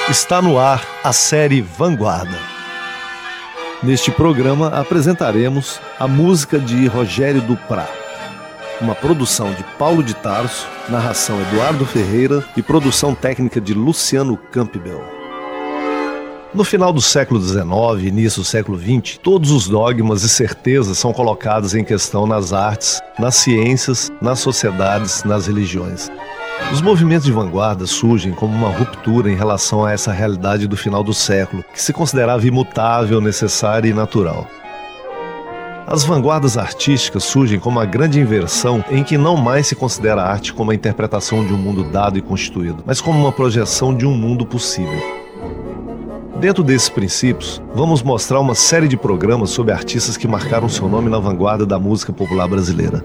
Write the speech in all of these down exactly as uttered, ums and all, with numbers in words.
Está no ar a série Vanguarda. Neste programa apresentaremos a música de Rogério Duprat, uma produção de Paulo de Tarso, narração Eduardo Ferreira e produção técnica de Luciano Campbell. No final do século dezenove e início do século vinte, todos os dogmas e certezas são colocados em questão nas artes, nas ciências, nas sociedades, nas religiões. Os movimentos de vanguarda surgem como uma ruptura em relação a essa realidade do final do século, que se considerava imutável, necessária e natural. As vanguardas artísticas surgem como uma grande inversão em que não mais se considera a arte como a interpretação de um mundo dado e constituído, mas como uma projeção de um mundo possível. Dentro desses princípios, vamos mostrar uma série de programas sobre artistas que marcaram seu nome na vanguarda da música popular brasileira.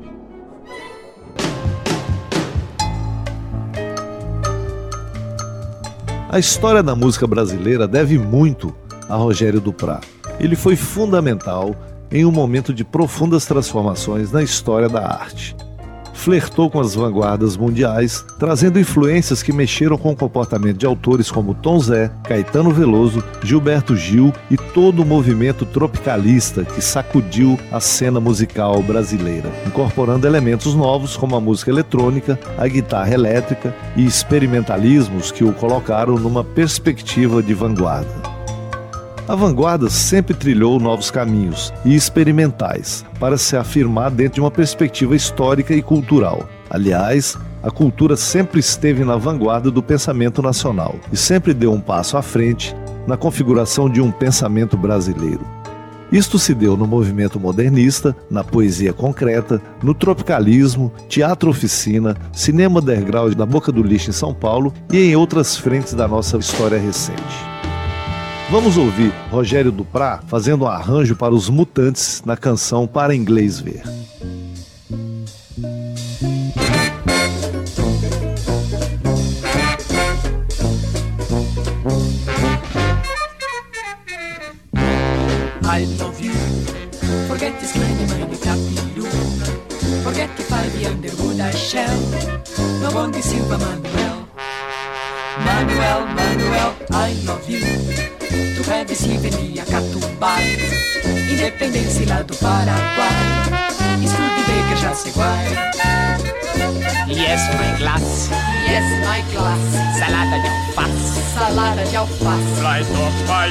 A história da música brasileira deve muito a Rogério Duprat. Ele foi fundamental em um momento de profundas transformações na história da arte. Flertou com as vanguardas mundiais, trazendo influências que mexeram com o comportamento de autores como Tom Zé, Caetano Veloso, Gilberto Gil e todo o movimento tropicalista que sacudiu a cena musical brasileira, incorporando elementos novos como a música eletrônica, a guitarra elétrica e experimentalismos que o colocaram numa perspectiva de vanguarda. A vanguarda sempre trilhou novos caminhos e experimentais para se afirmar dentro de uma perspectiva histórica e cultural. Aliás, a cultura sempre esteve na vanguarda do pensamento nacional e sempre deu um passo à frente na configuração de um pensamento brasileiro. Isto se deu no movimento modernista, na poesia concreta, no tropicalismo, teatro-oficina, cinema underground da Boca do Lixo em São Paulo e em outras frentes da nossa história recente. Vamos ouvir Rogério Duprat fazendo um arranjo para os Mutantes na canção Para Inglês Ver. I love you. Forget this many, many capillo. Forget if I be underwood I shall. No bonde Silva Manuel. Manuel, Manuel, I love you. Tu é Siveli, Acatumbá, Independência lá do Paraguai, Estude Baker, Jaceguai. Yes, my glass. Yes, my class. Salada de alface. Salada de alface. Flight of my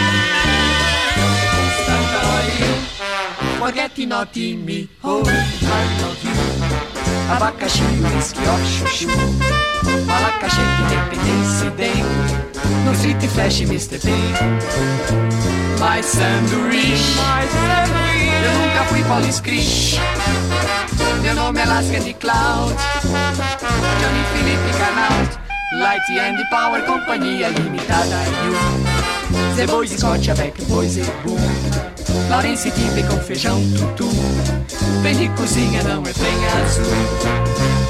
Forget not me, oh, I love you. Abacaxi, whisky, ó, chuchu. Malacaxi, independência, bem. No Street Flash, mister B. My sanduíche. My sanduíche. Eu nunca fui Paulo Scrich. Meu nome é Lasca de Cloud. Johnny Felipe Canal. Light and Power, companhia limitada. You. Zé Bois, Scott, Avec, Bois e Boom. Laurence Tipe com feijão tutu. Vem de cozinha, não é trem azul.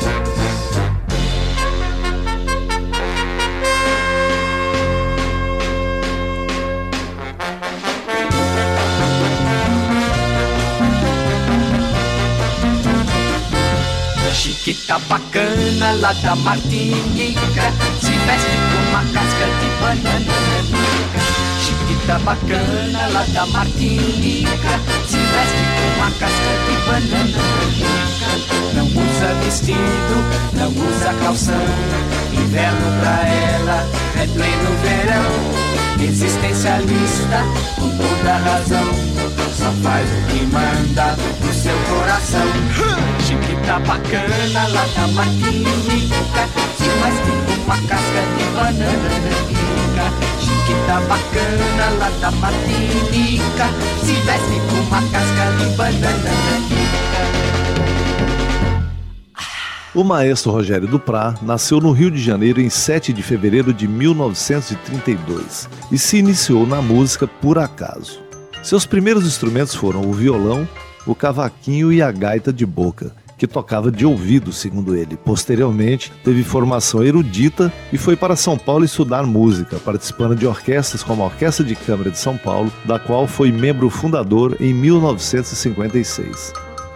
Chiquita bacana lá da Martinica, se veste com uma casca de banana nanica. Chiquita bacana lá da Martinica, se veste com uma casca de banana nanica. Não usa vestido, não usa calção, inverno pra ela é pleno verão. Existencialista com toda razão, só faz o que manda no seu coração. Chiquita bacana lá da Martinica, se faz com uma casca de banana nanica. Chiquita bacana lá da Martinica, se veste com uma casca de banana nanica. O maestro Rogério Duprat nasceu no Rio de Janeiro em sete de fevereiro de mil novecentos e trinta e dois e se iniciou na música por acaso. Seus primeiros instrumentos foram o violão, o cavaquinho e a gaita de boca, que tocava de ouvido, segundo ele. Posteriormente, teve formação erudita e foi para São Paulo estudar música, participando de orquestras como a Orquestra de Câmara de São Paulo, da qual foi membro fundador em mil novecentos e cinquenta e seis.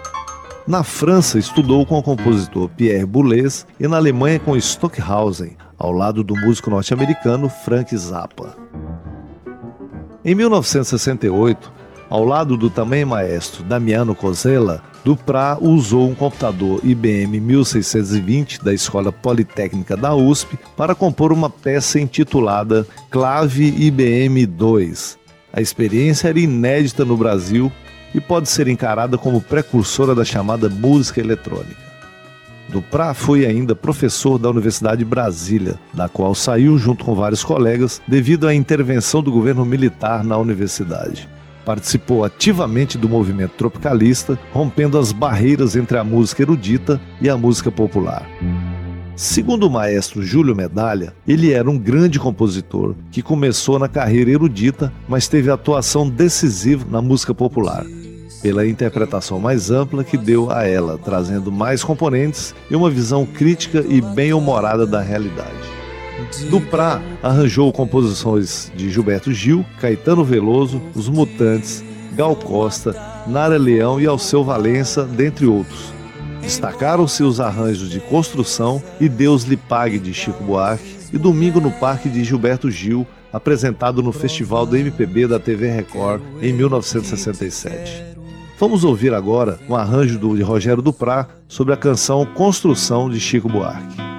Na França, estudou com o compositor Pierre Boulez e na Alemanha com Stockhausen, ao lado do músico norte-americano Frank Zappa. Em mil novecentos e sessenta e oito, ao lado do também maestro Damiano Cosella, Duprat usou um computador I B M mil seiscentos e vinte da Escola Politécnica da U S P para compor uma peça intitulada Clave I B M dois. A experiência era inédita no Brasil e pode ser encarada como precursora da chamada música eletrônica. Duprat foi ainda professor da Universidade de Brasília, da qual saiu junto com vários colegas devido à intervenção do governo militar na universidade. Participou ativamente do movimento tropicalista, rompendo as barreiras entre a música erudita e a música popular. Segundo o maestro Júlio Medalha, ele era um grande compositor que começou na carreira erudita, mas teve atuação decisiva na música popular, pela interpretação mais ampla que deu a ela, trazendo mais componentes e uma visão crítica e bem-humorada da realidade. Duprat arranjou composições de Gilberto Gil, Caetano Veloso, Os Mutantes, Gal Costa, Nara Leão e Alceu Valença, dentre outros. Destacaram-se os arranjos de Construção e Deus lhe pague, de Chico Buarque, e Domingo no Parque, de Gilberto Gil, apresentado no Festival do M P B da T V Record em mil novecentos e sessenta e sete. Vamos ouvir agora um arranjo de Rogério Duprat sobre a canção Construção, de Chico Buarque.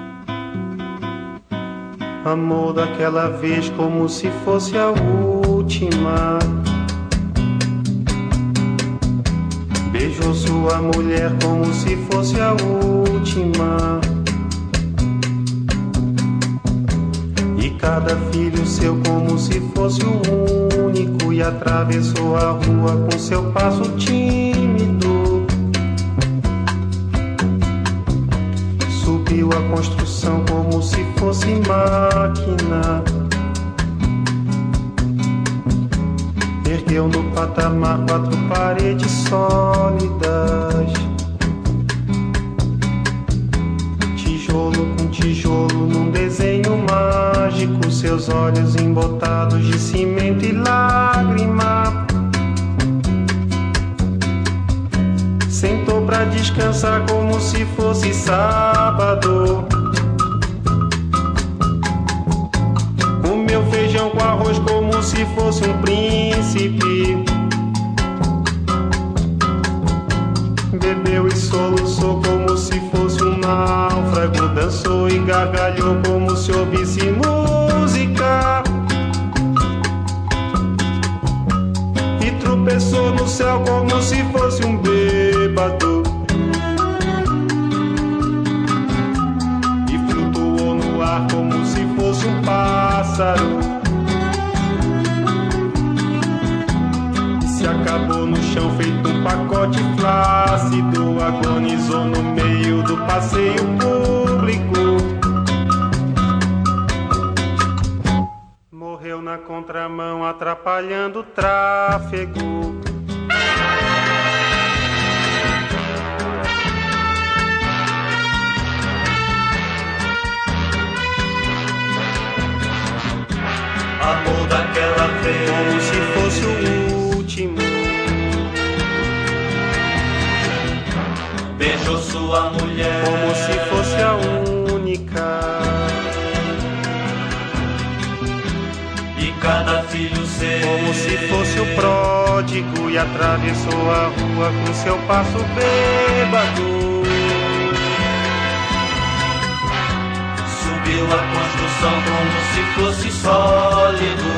Amor daquela vez como se fosse a última. Beijou sua mulher como se fosse a última. E cada filho seu como se fosse o único. E atravessou a rua com seu passo tímido. Subiu a construção como se fosse máquina. Ergueu no patamar quatro paredes sólidas. Tijolo com tijolo num desenho mágico. Seus olhos embotados de cimento e lágrima. Sentou pra descansar como se fosse sábado. Comeu feijão com arroz como se fosse um príncipe. Bebeu e soluçou como se fosse um náufrago. Dançou e gargalhou como se ouvisse música. E tropeçou no céu como se fosse um bêbado. E flutuou no ar como se fosse um pássaro. E se acabou no chão feito um pacote flácido. Agonizou no meio do passeio público. Morreu na contramão atrapalhando o tráfego. Amor daquela vez como se fosse o último. Beijou sua mulher como se fosse a única. E cada filho seu como se fosse o pródigo. E atravessou a rua com seu passo bêbado. Subiu a construção como se fosse sólido.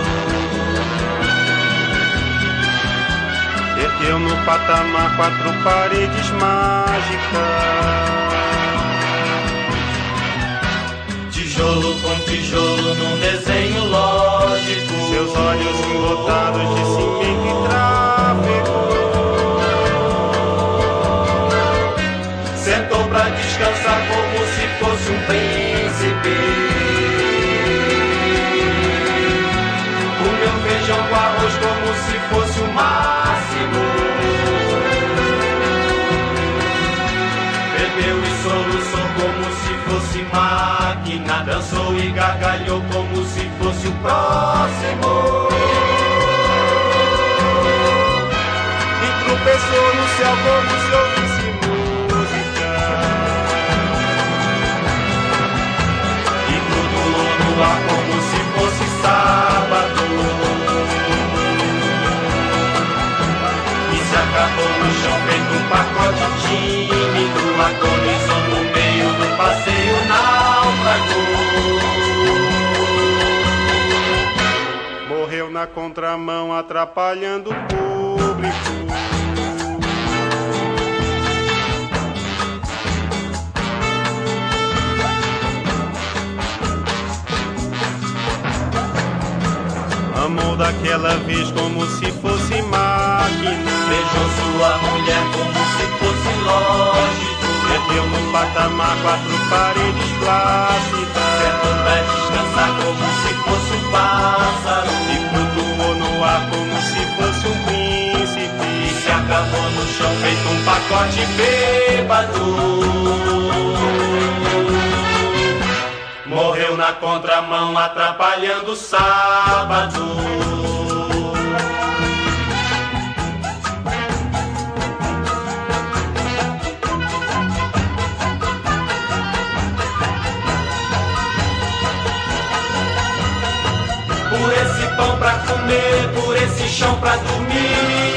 Ergueu no patamar quatro paredes mágicas. Tijolo com tijolo num desenho lógico. Seus olhos embotados de cimento e tráfego. Sentou pra descansar como se fosse um príncipe. Comeu feijão com arroz como se fosse o máximo. Bebeu e soluçou como se fosse máquina. Dançou e gargalhou como se fosse o próximo. E tropeçou no céu como se ouvisse música. E tudo na contramão atrapalhando o público. Amou daquela vez como se fosse máquina, beijou sua mulher como se fosse lógico, meteu no patamar quatro paredes plácidas, sentou pra descansar como se fosse um pássaro, e flutuou no ar como se fosse um príncipe, e se acabou no chão feito um pacote bêbado. Morreu na contramão atrapalhando o sábado. Por esse pão pra comer, por esse chão pra dormir,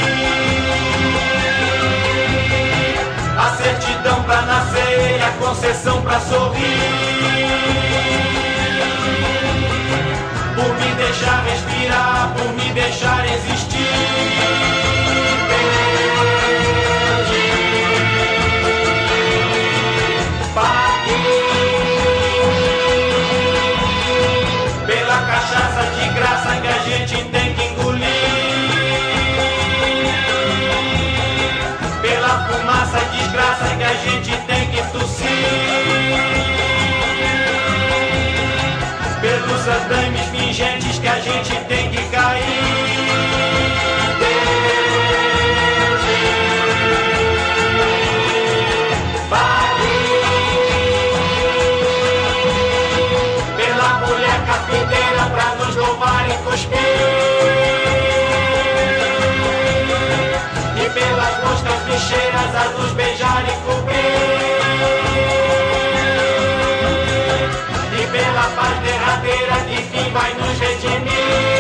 a certidão pra nascer, a concessão pra sorrir. Por me deixar respirar, por me deixar existir. Paguei pela cachaça de graça que a gente tem que engolir, pela fumaça desgraça que a gente tem que tossir, pelos andames fingentes que a gente tem que cair. Paguei pela mulher carpinteira pra nos louvar e cuspir, e pelas moscas bicheiras a nos beijar e cobrir, e pela paz derradeira que fim vai nos redimir.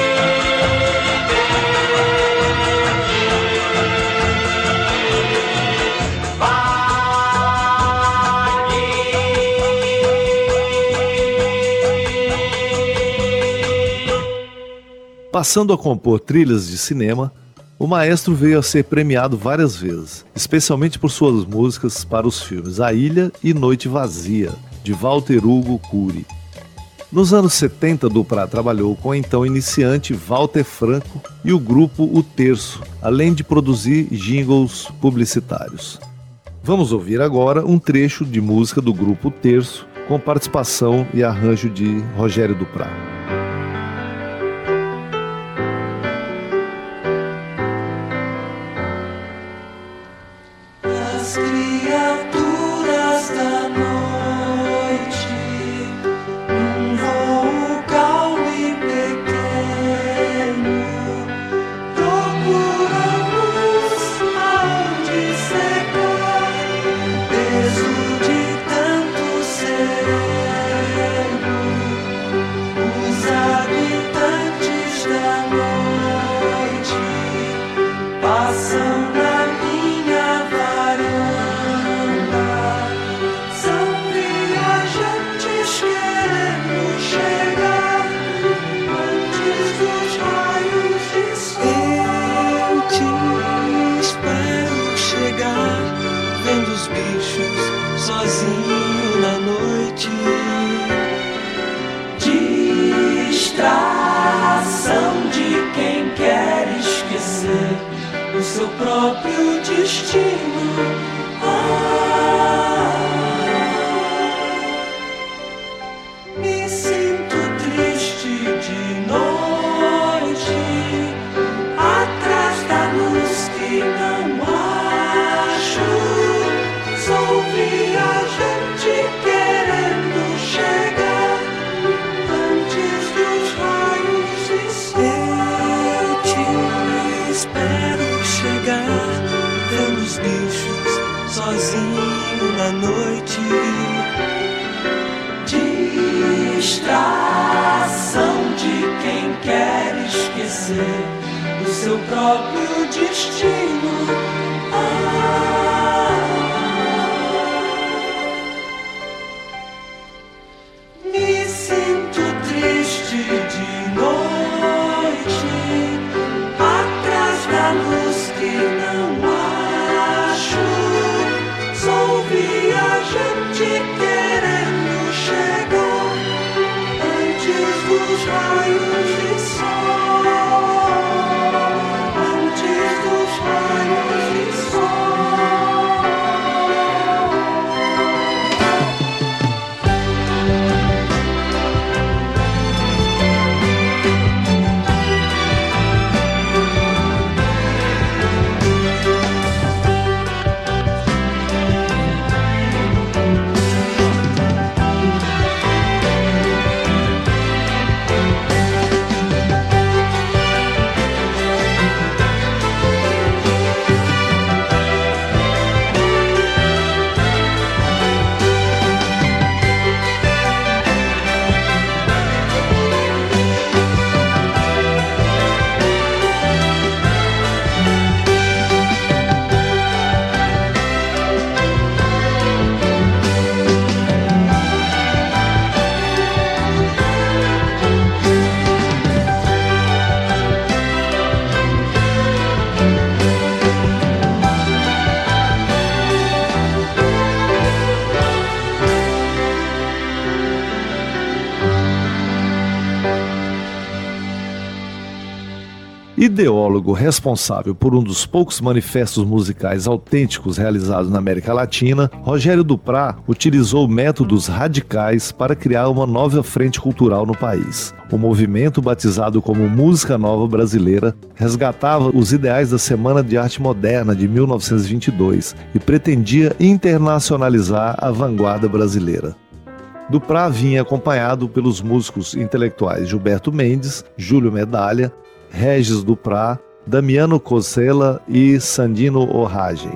Passando a compor trilhas de cinema, o maestro veio a ser premiado várias vezes, especialmente por suas músicas para os filmes A Ilha e Noite Vazia, de Walter Hugo Cury. Nos anos setenta, Duprat trabalhou com o então iniciante Walter Franco e o grupo O Terço, além de produzir jingles publicitários. Vamos ouvir agora um trecho de música do grupo O Terço, com participação e arranjo de Rogério Duprat. Seu próprio destino. Ah, me sinto triste de noite, atrás da luz que não acho. Sou viajante querendo chegar antes dos raios de sol. Eu te espero chegar, vendo os bichos sozinho na noite. Distração de quem quer esquecer o seu próprio destino. Ah, me sinto triste de noite, raios de sol, antes dos raios de sol. Ideólogo responsável por um dos poucos manifestos musicais autênticos realizados na América Latina, Rogério Duprat utilizou métodos radicais para criar uma nova frente cultural no país. O movimento, batizado como Música Nova Brasileira, resgatava os ideais da Semana de Arte Moderna de mil novecentos e vinte e dois e pretendia internacionalizar a vanguarda brasileira. Duprat vinha acompanhado pelos músicos intelectuais Gilberto Mendes, Júlio Medalha, Regis Duprat, Damiano Cosella e Sandino Orragem.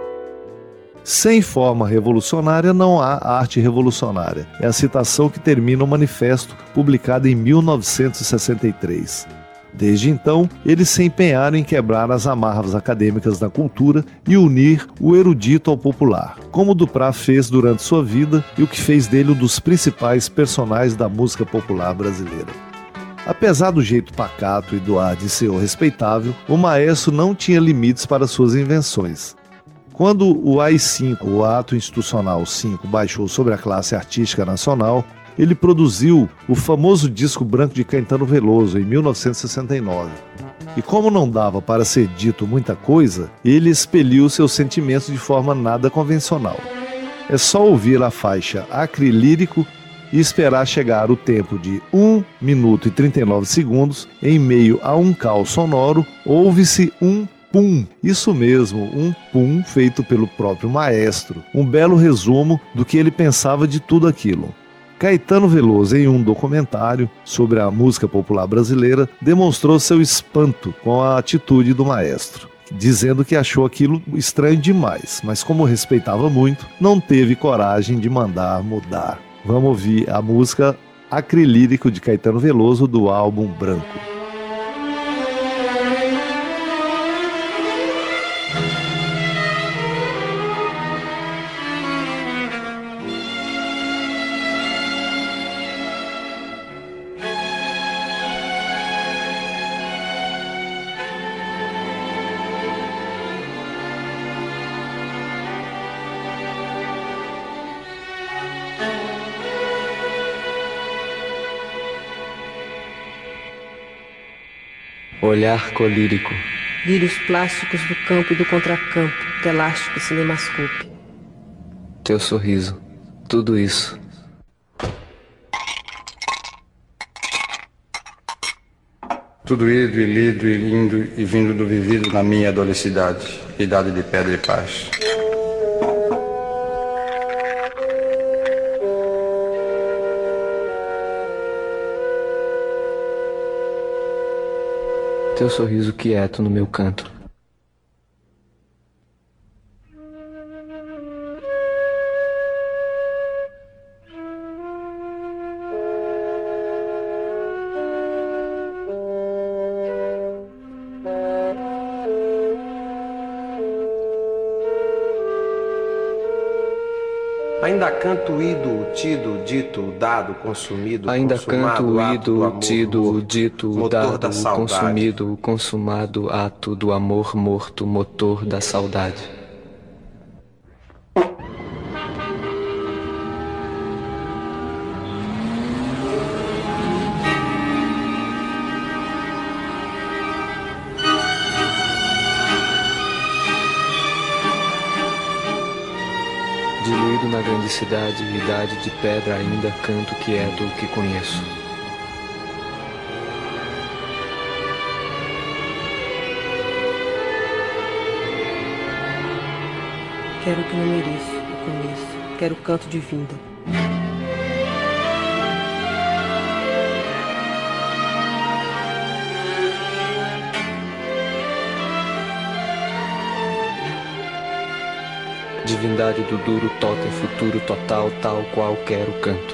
Sem forma revolucionária não há arte revolucionária. É a citação que termina o manifesto publicado em mil novecentos e sessenta e três. Desde então, eles se empenharam em quebrar as amarras acadêmicas da cultura e unir o erudito ao popular, como Duprat fez durante sua vida e o que fez dele um dos principais personagens da música popular brasileira. Apesar do jeito pacato e do ar de senhor respeitável, o maestro não tinha limites para suas invenções. Quando o A I cinco, o Ato Institucional cinco, baixou sobre a classe artística nacional, ele produziu o famoso disco branco de Caetano Veloso, em mil novecentos e sessenta e nove. E como não dava para ser dito muita coisa, ele expeliu seus sentimentos de forma nada convencional. É só ouvir a faixa Acrilírico e esperar chegar o tempo de um minuto e trinta e nove segundos, em meio a um caos sonoro, ouve-se um pum, isso mesmo, um pum feito pelo próprio maestro, um belo resumo do que ele pensava de tudo aquilo. Caetano Veloso, em um documentário sobre a música popular brasileira, demonstrou seu espanto com a atitude do maestro, dizendo que achou aquilo estranho demais, mas como respeitava muito, não teve coragem de mandar mudar. Vamos ouvir a música Acrilírico de Caetano Veloso do álbum Branco. Olhar colírico. Lírios plásticos do campo e do contracampo, telástico cinemascope. Teu sorriso, tudo isso. Tudo ido e lido e lindo e vindo do vivido na minha adolescidade, idade de pedra e paz. Teu sorriso quieto no meu canto. Ainda canto ido, tido, dito, dado, consumido, Ainda consumado, canto ato ido, do amor, tido, morto, dito, motor dado, da saudade. consumido, consumado, ato do amor morto, motor da saudade. grande cidade, idade de pedra, ainda canto quieto o que conheço. Quero o que não mereço, o começo. Quero o canto de vinda. Divindade do duro totem, futuro total, tal qual quero canto.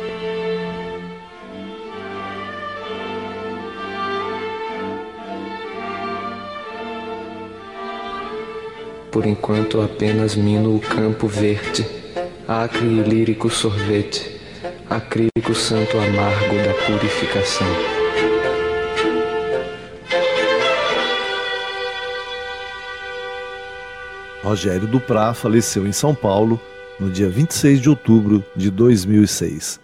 Por enquanto apenas mino o campo verde, acre e lírico sorvete, acrílico santo amargo da purificação. Rogério Duprat faleceu em São Paulo no dia vinte e seis de outubro de dois mil e seis.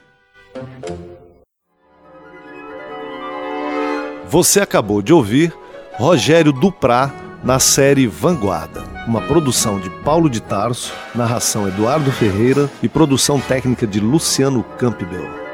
Você acabou de ouvir Rogério Duprat na série Vanguarda, uma produção de Paulo de Tarso, narração Eduardo Ferreira e produção técnica de Luciano Campbell.